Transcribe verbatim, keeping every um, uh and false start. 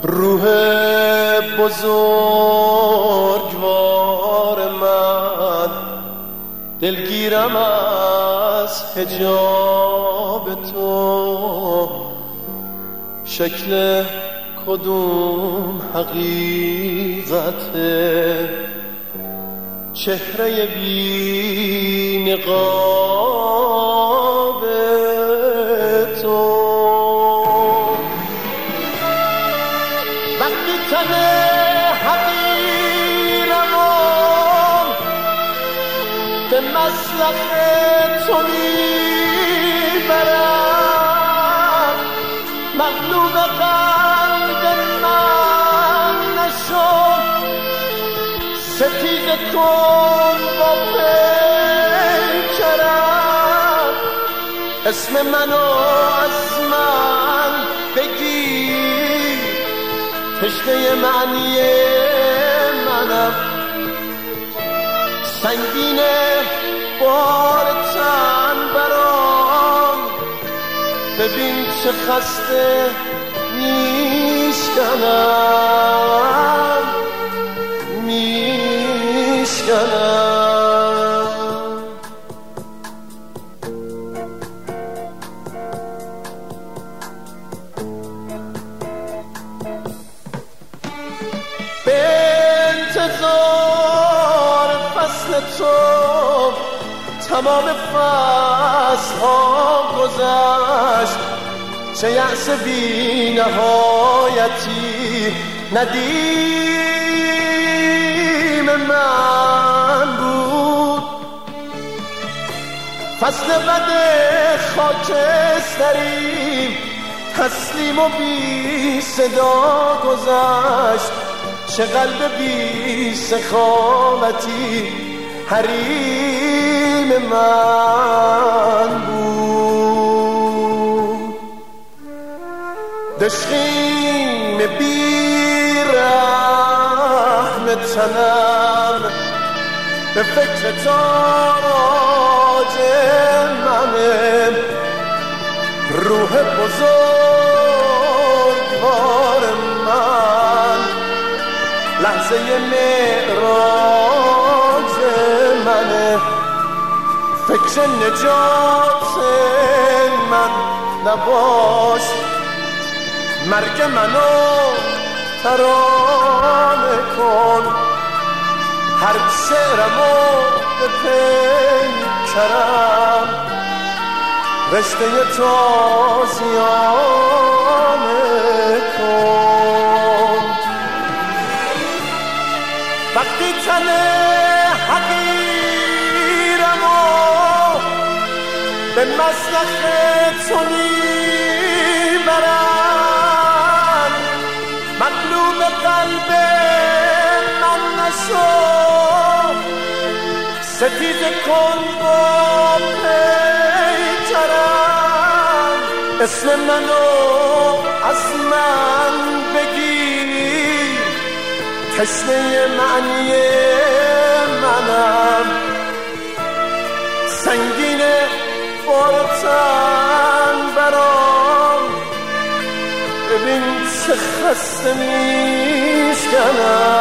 روح بزرگوار من، دلگیرم از حجاب تو، شکل کدوم حقیقته، چهره بی نقاب تو. وقتی تن حقیرم به مسلخ تو میبرم، مغلوب قلب من نشو، ستیز کن با پیکرم، اسم منو از من بگیر، تشنه معنی منم، سنگینه بار تن برام، ببین چه خسته میشکنم میشکنم. به انتظار فصل تو تمام فصل ها گذشت، چه یأس بی نهایتی ندیم من بود. فصل بد خاکستری تسلیم و بی صدا گذشت، چه قلب بی سخاوتی حریم من بود. دشخیم بی رحم تنم به فکر تاراج منه، روح بزرگوار من، لحظه معراج منه، فکر نجات من نباش، مرگ منو ترانه کن، هر شعرمو به پیکرم، رشته تازیانه کن. وقتی تن حقیرمو به مسلخ تو میبرم، مغلوب قلب من نشو، ستیز کن با پیکرم، اسم منو از من بگیر، تشنه معنی منم، سنگینه بارتن برام، ببین چه خسته میشکنم.